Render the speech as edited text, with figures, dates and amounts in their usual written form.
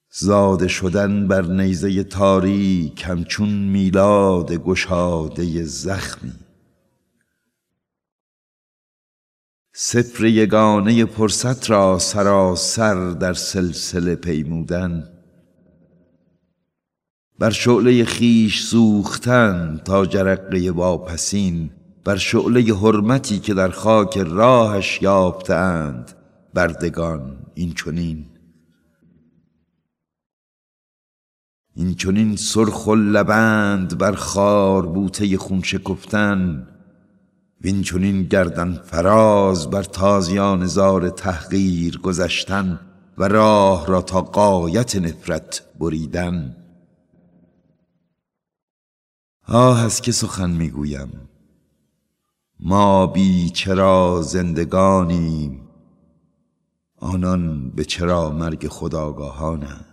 زاده شدن بر نیزه تاریک همچون میلاد گشاده زخمی. سپر یگانه فرصت را سراسر در سلسله پیمودن، بر شعله خیش سوختن تا جرقه واپسین، بر شعله حرمتی که در خاک راهش یافتند بردگان. این چنین سرخ و لبند بر خار بوته خون شکفتن، وین چنین گردن فراز بر تازیان زار تحقیر گذشتن و راه را تا غایت نفرت بریدن. آه از که سخن میگویم، ما بی چرا زندگانیم، آنان به چرا مرگ خودآگاهانند.